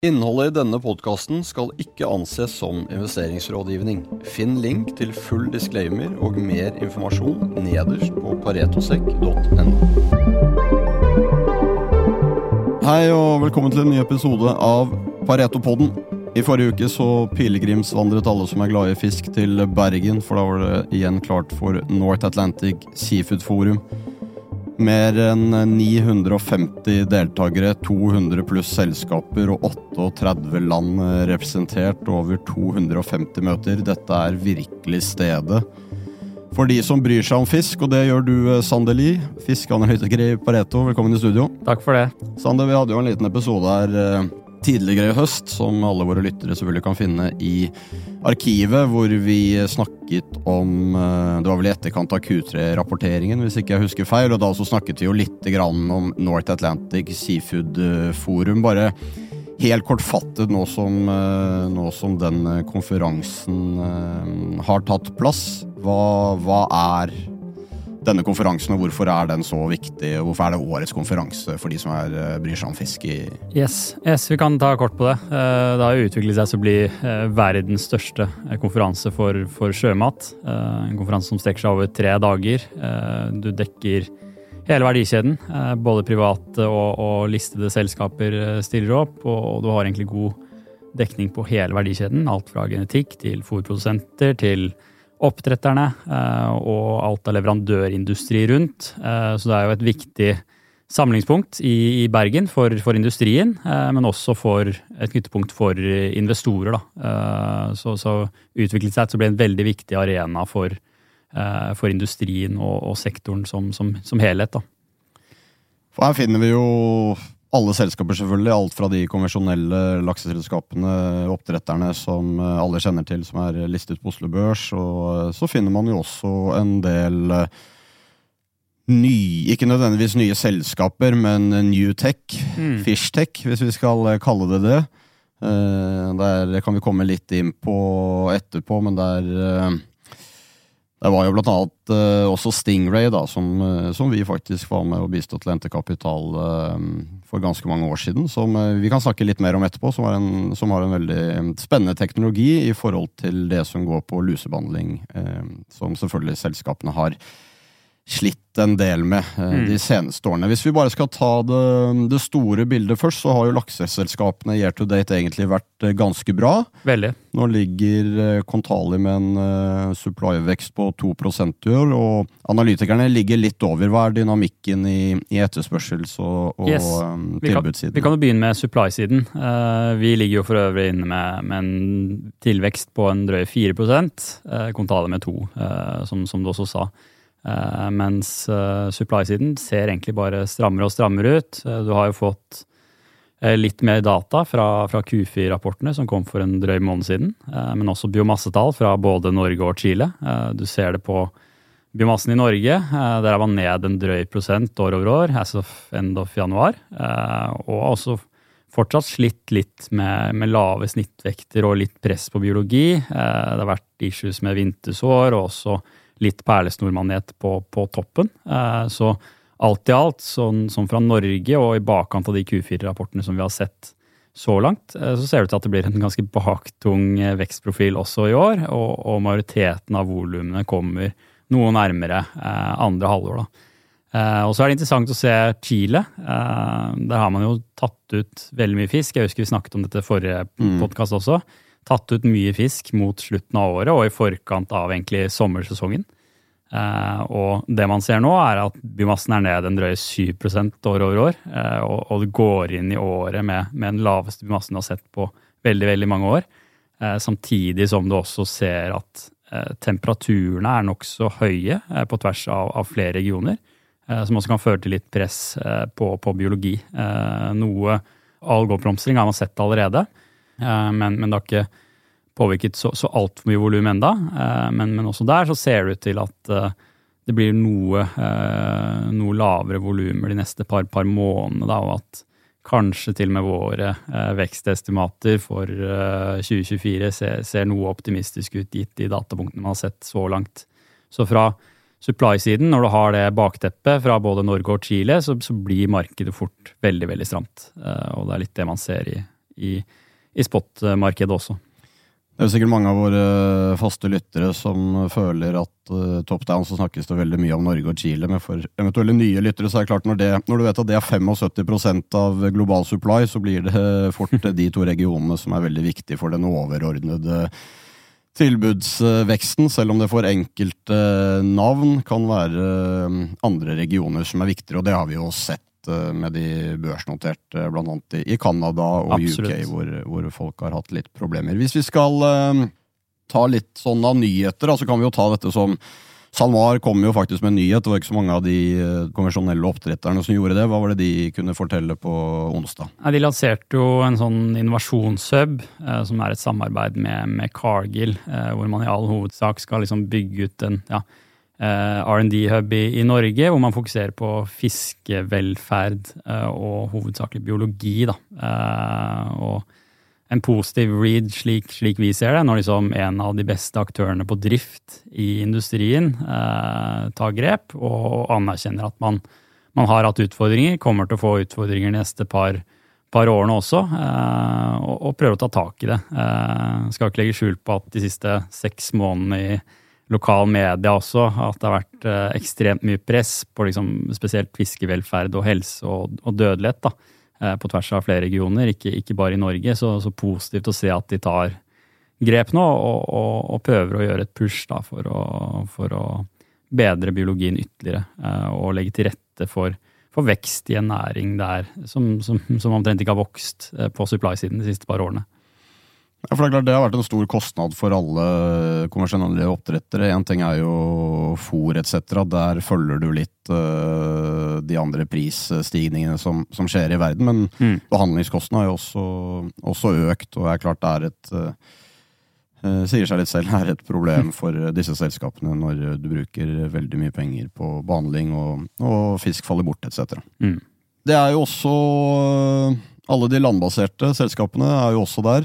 Innholdet I denne podcasten skal ikke anses som investeringsrådgivning. Finn link til full disclaimer og mer informasjon nederst på paretosek.no. Hei og velkommen til en ny episode av Pareto-podden. I forrige uke så pilegrimsvandret alle som glad I fisk til Bergen, for da var det igjen klart for North Atlantic Seafood Forum. Mer enn 950 deltagere, 200 pluss selskaper og 38 land representert, over 250 møter. Dette virkelig stedet for de som bryr seg om fisk, og det gjør du, Sander Lie, fiskeanalytiker I Pareto. Velkommen I studio. Takk for det. Sander, vi hadde jo en liten episode her tidligere I høst, som alle våre lyttere selvfølgelig kan finne I arkivet, hvor vi snakket om, det var vel I etterkant av Q3-rapporteringen, hvis ikke jeg husker feil, og da så snakket vi jo litt grann om North Atlantic Seafood Forum, bare helt kortfattet nå som den konferansen har tatt plass. Hva denne konferansen, og hvorfor den så viktig, og hvorfor det årets konferanse for de som bryr seg om fisk Yes, vi kan ta kort på det. Det har jo utviklet seg til å bli verdens største konferanse for sjømat. En konferanse som strekker seg over 3 dager. Du dekker hele verdikjeden, både private og listede selskaper stiller opp, og du har egentlig god dekning på hele verdikjeden, alt fra genetikk til fôrprodusenter til oppdretterne og alt av leverandørindustri rundt. Så det jo et viktig samlingspunkt I Bergen for industrien, men også for et knyttepunkt for investorer. Så utviklet seg til å bli en veldig viktig arena for industrien og sektoren som helhet. For her finner vi jo alle selskaper selvfølgelig, alt fra de konvensjonelle lakseselskapene, oppdretterne som alle kjenner til, som listet på Oslo Børs, og så finner man jo også en del ikke nødvendigvis nye selskaper, men new tech, fish tech, hvis vi skal kalle det det. Der kan vi komme litt inn på etterpå, men det var jo blant annet også Stingray da, som vi faktisk var med og bistått Lente Kapital for ganske mange år siden, som vi kan snakke litt mer om etterpå, som har en veldig spennende teknologi I forhold til det som går på lusebehandling, som selvfølgelig selskapene har slitt en del med de seneste årene. Hvis vi bare skal ta det store bildet først, så har jo lakseselskapene year to date egentlig vært ganske bra. Veldig. Nå ligger Kontali med en supply-vekst på 2% I år, og analytikerne ligger litt over. Hva dynamikken I etterspørsels- og tilbudssiden? Vi kan jo begynne med supply-siden. Vi ligger jo for øvrig inne med en tilvekst på en drøy 4%, Kontali med 2%, som du også sa. Mens supply-siden ser egentlig bare strammere og strammere ut. Du har jo fått litt mer data fra Q4-rapportene som kom for en drøy måned siden, men også biomassetall fra både Norge og Chile. Du ser det på biomassen I Norge, der man ned en drøy prosent år over år, as of end of januar, og også fortsatt slitt litt med lave snittvekter og litt press på biologi. Det har vært issues med vintersår og også litt perlesnormanet på toppen. Så alt I alt, sånn fra Norge og I bakkant av de Q4-rapportene som vi har sett så langt, så ser det ut til at det blir en ganske baktung vekstprofil også I år, og majoriteten av volumene kommer noe nærmere andre halvår. Og så det interessant å se Chile. Der har man jo tatt ut veldig mye fisk. Jeg husker vi snakket om dette forrige podcast også. Tatt ut mye fisk mot slutten av året og I forkant av egentlig sommersesongen. Og det man ser nå at biomassen ned en drøy 7% år over år, og det går inn I året med den laveste biomassen du har sett på veldig, veldig mange år, samtidig som du også ser at temperaturene nok så høye på tvers av flere regioner, som også kan føre til litt press på biologi. Noe algeoppblomstring har man sett allerede, men det har ikke påvirket så alt for mye volum enda, men også der så ser det ut til at det blir noe lavere volumer de neste par månedene, da, og at kanskje til og med våre vekstestimater for 2024 ser noe optimistisk ut gitt de datapunktene man har sett så langt. Så fra supply-siden, når du har det bakteppet fra både Norge og Chile, så blir markedet fort veldig, veldig stramt. Og det litt det man ser i spotmarkedet også. Det sikkert mange av våre faste lyttere som føler at top down så snakkes det veldig mye om Norge og Chile, men for eventuelle nye lyttere så det klart når du vet at det 75% av global supply, så blir det fort de to regionene som veldig viktige for den overordnede tilbudsveksten, selv om det for enkelte navn kan være andre regioner som viktigere, og det har vi jo sett med de børsnoterte, blant annet i Canada og Absolutt. UK, hvor folk har hatt litt problemer. Hvis vi skal ta litt sånn av nyheter, så kan vi jo ta dette som SalMar kom jo faktisk med en nyhet. Det var ikke så mange av de konvensjonelle oppdretterne som gjorde det. Hva var det de kunne fortelle på onsdag? De lanserte jo en sånn innovasjonshub, som et samarbeid med Cargill, hvor man i all hovedsak skal liksom bygge ut en R&D-hub i Norge, hvor man fokuserer på fiskevelferd og hovedsakelig biologi. Og en positiv read, slik vi ser det, når liksom en av de beste aktørene på drift i industrien tar grep og anerkjenner at man har hatt utfordringer, kommer til å få utfordringer neste par årene også, og prøver å ta tak i det. Skal ikke legge skjul på at de siste 6 månedene i lokal media også, at det har vært ekstremt mye press på liksom, spesielt fiskevelferd og helse og dødelighet på tvers av flere regioner, ikke bare i Norge, så positivt å se at de tar grep nå og prøver å gjøre et push for å bedre biologien ytterligere og legge til rette for vekst i en næring der som omtrent ikke har vokst på supply-siden de siste par årene. Ja, for det klart, det har vært en stor kostnad for alle konvensjonelle oppdrettere. En ting jo fôr etc. Der følger du litt de andre prisstigningene som skjer i verden, men behandlingskostnadene har jo også økt, og klart det et sier seg litt selv, et problem for disse selskapene når du bruker veldig mye penger på behandling og fisk faller bort etc. Det jo også alle de landbaserte selskapene jo også der.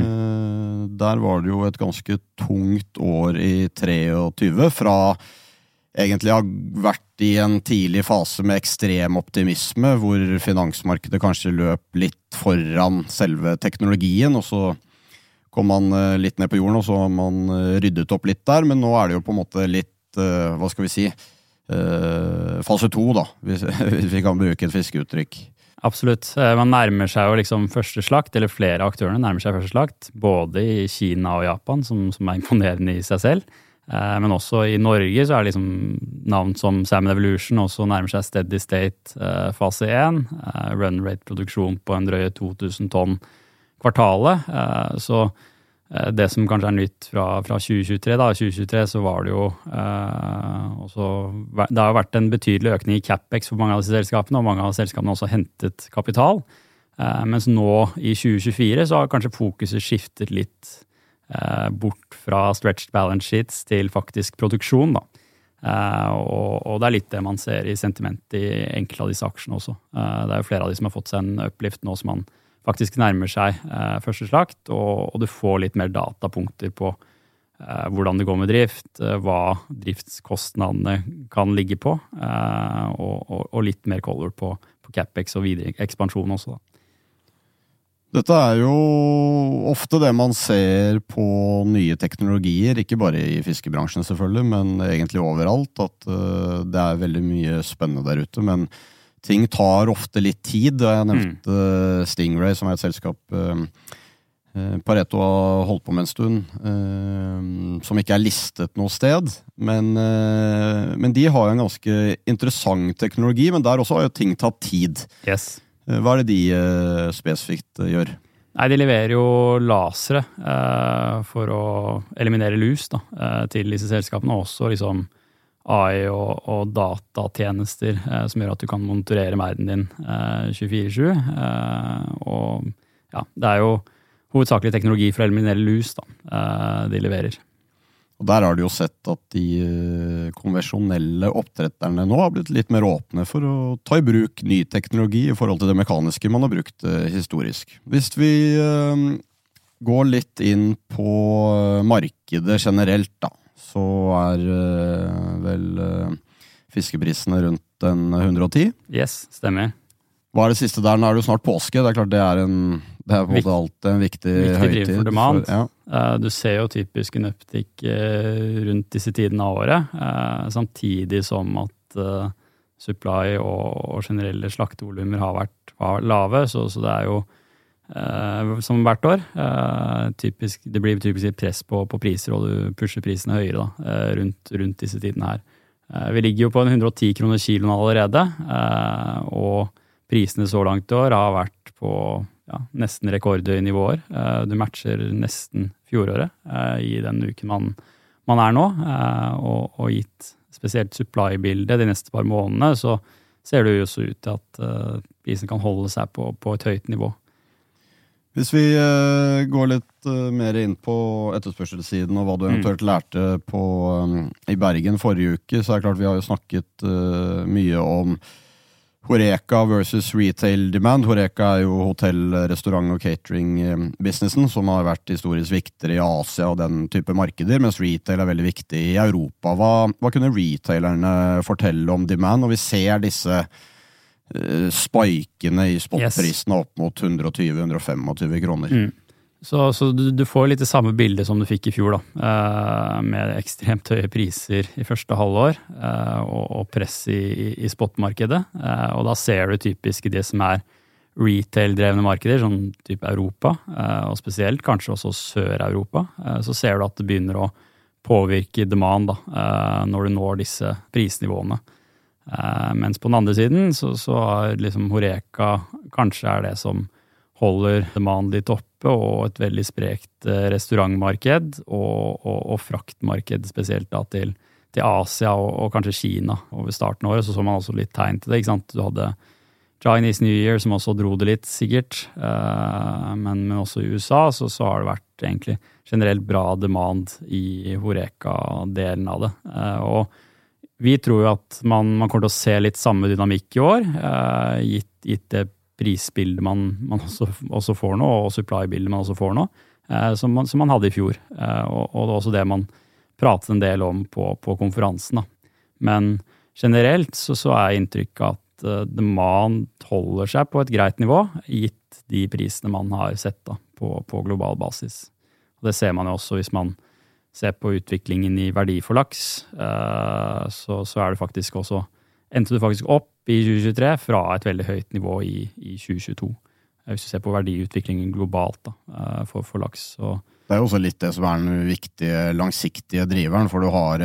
Der var det jo et ganske tungt år i 23, fra egentlig har vært i en tidlig fase med ekstrem optimisme, hvor finansmarkedet kanskje løp litt foran selve teknologien, og så kom man litt ned på jorden, og så har man ryddet opp litt der, men nå det jo på en måte litt, hva skal vi si, fase 2 da, hvis vi kan bruke et fiskeuttrykk. Absolutt. Man nærmer seg jo liksom første slakt, eller flere av aktørene nærmer seg første slakt, både i Kina og Japan, som imponerende i seg selv, men også i Norge så det liksom navn som Salmon Evolution også nærmer seg Steady State fase 1, run rate produksjon på en drøye 2000 tonn kvartalet, så det som kanskje nytt fra 2023, da, 2023 så var det jo også, det har vært en betydelig økning i CapEx for mange av disse selskapene, og mange av selskapene har også hentet kapital, mens nå i 2024 så har kanskje fokuset skiftet litt bort fra stretched balance sheets til faktisk produksjon da. Og det litt det man ser i sentiment i enkelte av disse aksjene også. Det jo flere av de som har fått seg en uplift nå som man faktisk nærmer seg første slakt, og du får litt mer datapunkter på hvordan det går med drift, hva driftskostnadene kan ligge på, og litt mer color på CapEx og videre ekspansjon også da. Dette jo ofte det man ser på nye teknologier, ikke bare i fiskebransjen selvfølgelig, men egentlig overalt, at det veldig mye spennende der ute, men ting tar ofte litt tid. Jeg nevnte Stingray, som et selskap Pareto har holdt på med en stund, som ikke listet noe sted, men de har jo en ganske interessant teknologi, men der også har jo ting tatt tid. Yes. Hva det de spesifikt gjør? Nei, de leverer jo lasere for å eliminere lus da, til disse selskapene, og også liksom AI og datatjenester som gjør at du kan monitorere verden din 24/7. Og ja, det jo hovedsakelig teknologi for å eliminere lus da, de leverer. Og der har du jo sett at de konvensjonelle oppdretterne nå har blitt litt mer åpne for å ta i bruk ny teknologi i forhold til det mekaniske man har brukt historisk. Hvis vi går litt inn på markedet generelt da, så vel fiskeprisene rundt den 110. Yes, stemmer. Hva det siste der? Nå det jo snart påske. Det klart det på en måte alltid en viktig høytid. For demand. Du ser jo typisk en uptick rundt disse tidene av året, samtidig som at supply og generelle slaktevolumer har vært lave, så det jo som hvert år. Det blir typisk et press på priser, og du pusher prisene høyere rundt disse tidene her. Vi ligger jo på 110 kroner kiloen allerede, og prisene så langt i år har vært på nesten rekordhøye nivåer. Du matcher nesten fjoråret i den uken man nå, og gitt spesielt supply-bildet de neste par månedene, så ser det jo så ut til at prisen kan holde seg på et høyt nivå. Hvis vi går litt mer inn på etterspørselssiden og hva du eventuelt lærte i Bergen forrige uke, så det klart vi har jo snakket mye om Horeca versus retail demand. Horeca jo hotell, restaurant og catering-businessen, som har vært historisk viktigere i Asia og den type markeder, mens retail veldig viktig i Europa. Hva kunne retailerne fortelle om demand, når vi ser disse spikene i spotprisene opp mot 120-125 kroner? Så du får litt det samme bildet som du fikk i fjor, med ekstremt høye priser i første halvår og press i spotmarkedet. Og da ser du typisk det som retail-drevne markeder, som type Europa, og spesielt kanskje også Sør-Europa, så ser du at det begynner å påvirke demand når du når disse prisnivåene. Mens på den andre siden så har liksom Horeca kanskje det som holder demand litt oppe, og et veldig sprekt restaurantmarked og fraktmarked, spesielt til Asia og kanskje Kina. Over starten av året så man også litt tegn til det, ikke sant? Du hadde Chinese New Year som også dro det litt, sikkert. Men også i USA så har det vært egentlig generelt bra demand i Horeca-delen av det. Og vi tror jo at man kommer til å se litt samme dynamikk i år, gitt det prisbildet man også får nå, og supply-bildet man også får nå, som man hadde i fjor. Og det også det man pratet en del om på konferansen. Men generelt så inntrykket at demand holder seg på et greit nivå, gitt de prisene man har sett på global basis. Og det ser man jo også hvis man ser på utviklingen i verdi for laks, så det faktisk også endte du faktisk opp i 2023 fra et veldig høyt nivå i 2022. Hvis du ser på verdiutviklingen globalt for laks. Så. Det jo også litt det som den viktige, langsiktige driveren, for du har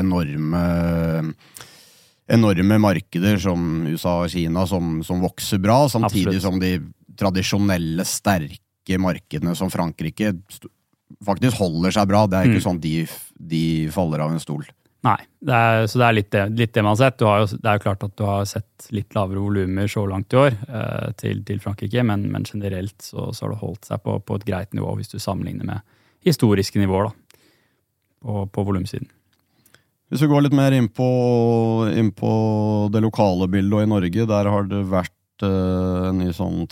enorme markeder som USA og Kina som vokser bra, samtidig som de tradisjonelle, sterke markedene som Frankrike faktisk holder seg bra. Det ikke sånn de faller av en stol. Nei, så det litt det man har sett. Det jo klart at du har sett litt lavere volumer så langt i år til Frankrike, men generelt så har det holdt seg på et greit nivå hvis du sammenligner med historiske nivåer på volumsiden. Hvis vi går litt mer inn på det lokale bildet og i Norge, der har det vært en ny sånn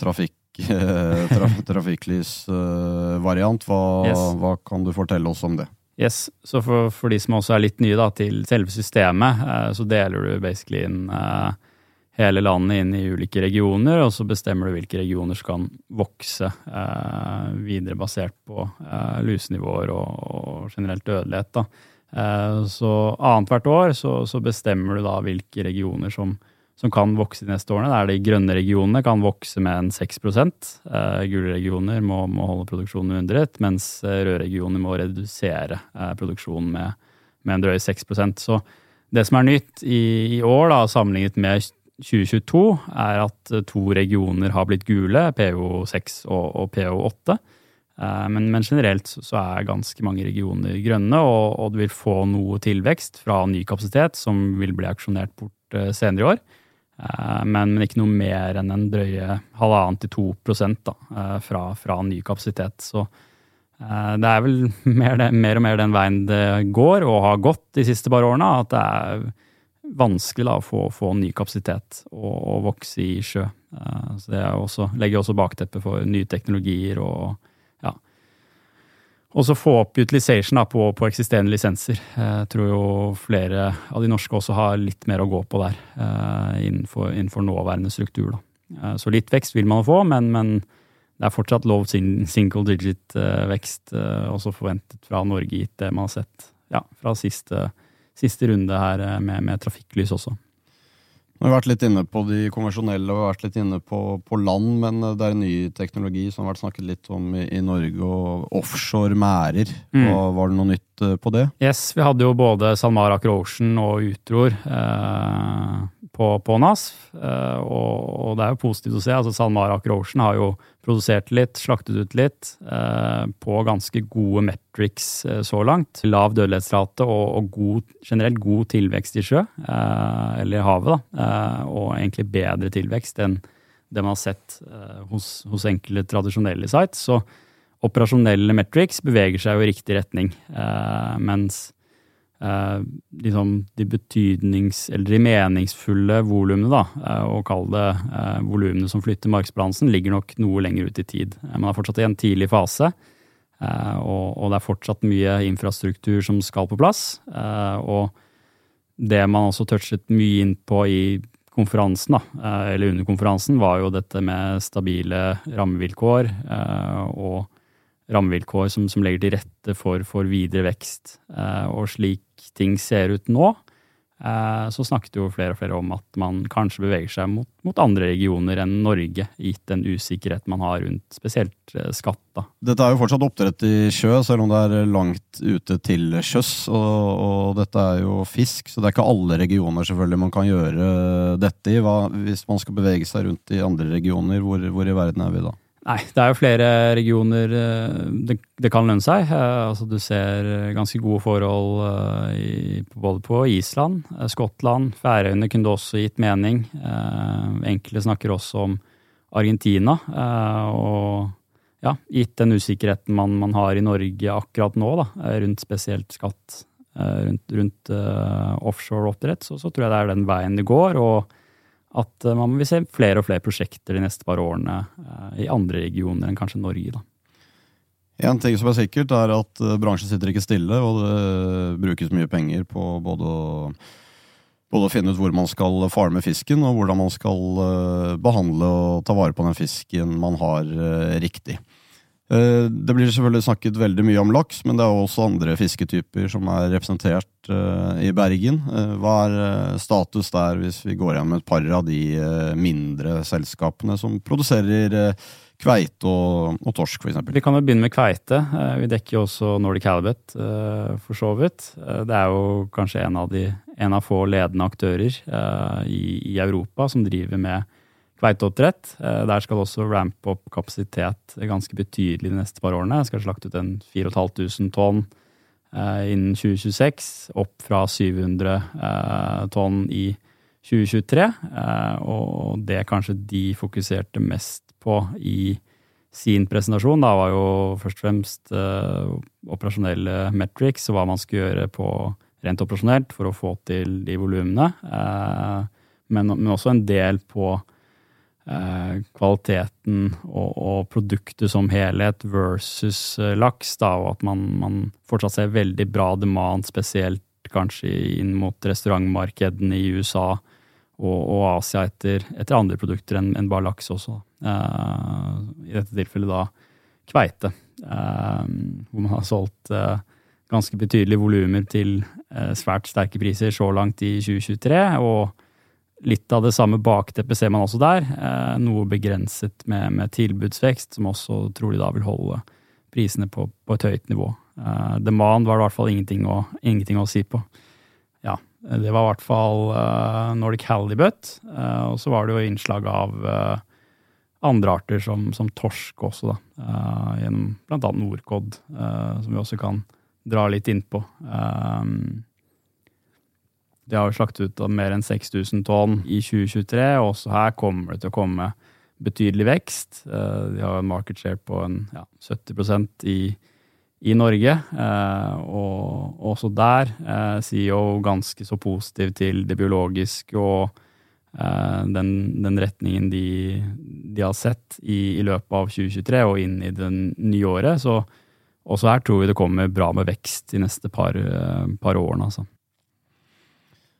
trafikklysvariant. Hva kan du fortelle oss om det? Yes, så for de som også litt nye til selve systemet, så deler du basically inn hele landet inn i ulike regioner, og så bestemmer du hvilke regioner som kan vokse videre basert på lusenivåer og generelt dødelighet. Så annet hvert år så bestemmer du hvilke regioner som kan vokse de neste årene. De grønne regionene kan vokse med 6%. Gule regioner må holde produksjonen under 1%, mens røde regioner må redusere produksjonen med en drøy 6%. Så det som nytt i år, sammenlignet med 2022, at 2 regioner har blitt gule, PO6 og PO8. Men generelt så ganske mange regioner grønne, og du vil få noe tilvekst fra ny kapasitet som vil bli aksjonert bort senere i år. Men ikke noe mer enn en drøye 1,5-2% fra ny kapasitet. Så det vel mer og mer den veien det går og har gått de siste par årene, at det vanskelig å få ny kapasitet og vokse i sjø. Så det legger også bakteppet for nye teknologier og så få opp utilization på eksisterende lisenser. Jeg tror jo flere av de norske også har litt mer å gå på der, innenfor nåværende struktur. Så litt vekst vil man få, men det fortsatt lov single digit vekst også forventet fra Norge gitt det man har sett fra siste runde her med trafikklys også. Vi har vært litt inne på de konvensjonelle, og vi har vært litt inne på land, men det en ny teknologi som har vært snakket litt om i Norge, og offshore mærer. Var det noe nytt på det? Yes, vi hadde jo både SalMar Aker Ocean og Utror på NASF, og det jo positivt å se. Altså SalMar Aker Ocean har jo produsert litt, slaktet ut litt, på ganske gode metrics så langt. Lav dødelighetsrate og generelt god tilvekst i sjø, eller i havet da, og egentlig bedre tilvekst enn det man har sett hos enkelte tradisjonelle sites. Så operasjonelle metrics beveger seg jo i riktig retning, mens liksom de eller de meningsfulle volumene da, og kall det volumene som flytter markedsbalansen, ligger nok noe lenger ut i tid. Man er fortsatt i en tidlig fase, og det fortsatt mye infrastruktur som skal på plass, og det man også touchet mye inn på i konferansen da, eller under konferansen, var jo dette med stabile rammevilkår, og rammevilkår som legger til rette for videre vekst. Og slik ting ser ut nå, så snakket jo flere og flere om at man kanskje beveger seg mot andre regioner enn Norge, gitt den usikkerhet man har rundt spesielt skatt. Da. Dette jo fortsatt oppdrett i sjø, selv om det langt ute til sjøs, og dette jo fisk, så det ikke alle regioner selvfølgelig man kan gjøre dette i. Hvis man skal bevege seg rundt i andre regioner, hvor i verden vi da? Nei, det jo flere regioner det kan lønne seg. Altså, du ser ganske gode forhold både på Island, Skottland, Færøyene kunne det også gitt mening. Enkelte snakker også om Argentina, og gitt den usikkerheten man har i Norge akkurat nå, da, rundt spesielt skatt, rundt offshore oppdrett, så tror jeg det den veien det går, og at man vil se flere og flere prosjekter de neste par årene i andre regioner enn kanskje Norge. Da. En ting som sikkert at bransjen sitter ikke stille, og det brukes mye penger på både å finne ut hvor man skal farme fisken, og hvordan man skal behandle og ta vare på den fisken man har riktig. Det blir selvfølgelig snakket veldig mye om laks, men det også andre fisketyper som representert i Bergen. Hva status der hvis vi går gjennom et par av de mindre selskapene som produserer kveite og torsk for eksempel? Vi kan jo begynne med kveite. Vi dekker jo også Nordic Halibut for så vidt. Det jo kanskje en av få ledende aktører i Europa som driver med kveiteoppdrett. Der skal også rampe opp kapasitet ganske betydelig de neste par årene. Jeg skal slakte ut 4.500 tonn innen 2026, opp fra 700 tonn i 2023. Og det kanskje de fokuserte mest på i sin presentasjon. Da var jo først og fremst operasjonelle metrics, og hva man skulle gjøre på rent operasjonelt for å få til de volumene. Men også en del på kvaliteten og produktet som helhet versus laks, da, og at man fortsatt ser veldig bra demand, spesielt kanskje inn mot restaurantmarkedene i USA og Asia etter andre produkter enn bare laks også. I dette tilfellet da kveite, hvor man har solgt ganske betydelige volumer til svært sterke priser så langt i 2023, og litt av det samme bakteppet ser man også der, noe begrenset med tilbudsvekst, som også trolig da vil holde prisene på et høyt nivå. Demand var det i hvert fall ingenting å si på. Ja, det var i hvert fall Nordic Halibut, og så var det jo innslag av andre arter som torsk også da, gjennom blant annet Nordkod, som vi også kan dra litt inn på. De har jo slakt ut av mer enn 6.000 tonn i 2023, og også her kommer det til å komme betydelig vekst. De har en market share på 70% i Norge, og også der CEO ganske så positiv til det biologiske og den retningen de har sett i løpet av 2023 og inn i det nye året. Så også her tror vi det kommer bra med vekst de neste par årene, altså.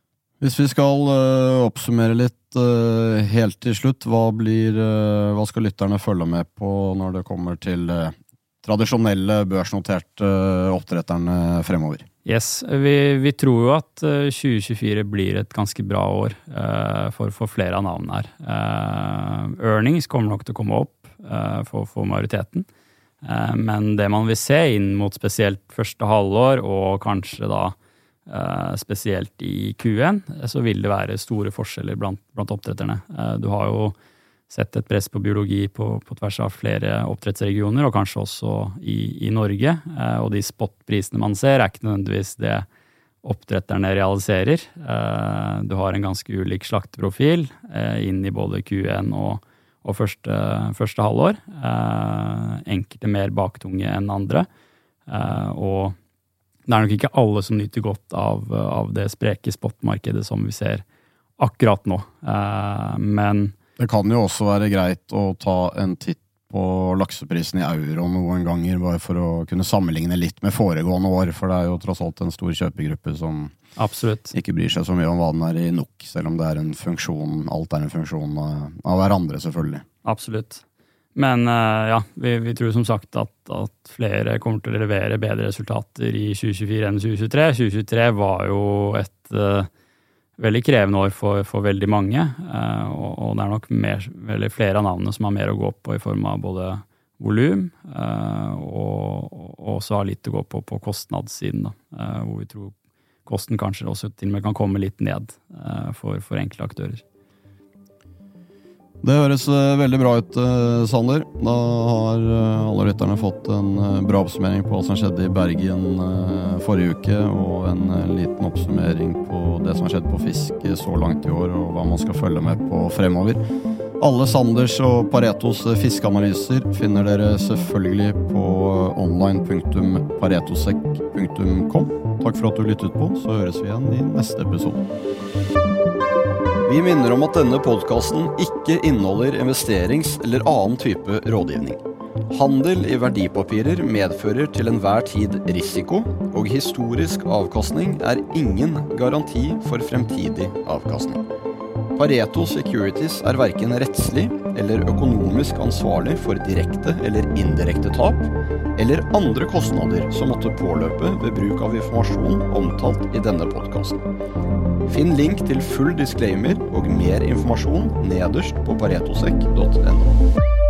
Hvis vi skal oppsummere litt helt til slutt, hva skal lytterne følge med på når det kommer til tradisjonelle børsnoterte oppdretterne fremover? Yes, vi tror jo at 2024 blir et ganske bra år for flere av navnene her. Earnings kommer nok til å komme opp for majoriteten, men det man vil se inn mot spesielt første halvår, og kanskje da spesielt i Q1, så vil det være store forskjeller blant oppdretterne. Du har jo sett et press på biologi på tvers av flere oppdrettsregioner, og kanskje også i Norge. Og de spotprisene man ser ikke nødvendigvis det oppdretterne realiserer. Du har en ganske ulik slakteprofil inn i både Q1 og første halvår. Enkelte mer baktunge enn andre. Og det nok ikke alle som nyter godt av det spreke spotmarkedet som vi ser akkurat nå. Men det kan jo også være greit å ta en titt på lakseprisen i euro noen ganger, bare for å kunne sammenligne litt med foregående år, for det jo tross alt en stor kjøpegruppe som absolutt ikke bryr seg så mye om hva den i NOK, selv om det en funksjon, alt en funksjon av hverandre selvfølgelig. Absolutt. Men ja, vi tror som sagt at flere kommer til å levere bedre resultater i 2024 enn 2023. 2023 var jo et veldig krevende år for veldig mange, og det nok flere av navnene som har mer å gå på i form av både volum, og også har litt å gå på kostnadssiden, hvor vi tror kosten kanskje også til og med kan komme litt ned for enkelte aktører. Det høres veldig bra ut, Sander. Da har alle lytterne fått en bra oppsummering på hva som skjedde i Bergen forrige uke, og en liten oppsummering på det som har skjedd på fisk så langt i år, og hva man skal følge med på fremover. Alle Sanders og Paretos fiskeanalyser finner dere selvfølgelig på online.paretosec.com. Takk for at du lyttet på, så høres vi igjen i neste episode. Vi minner om at denne podcasten ikke inneholder investerings- eller annen type rådgivning. Handel i verdipapirer medfører til enhver tid risiko, og historisk avkastning ingen garanti for fremtidig avkastning. Pareto Securities hverken rettslig eller økonomisk ansvarlig for direkte eller indirekte tap, eller andre kostnader som måtte påløpe ved bruk av informasjon omtalt i denne podcasten. Finn link til full disclaimer og mer informasjon nederst på paretosec.no.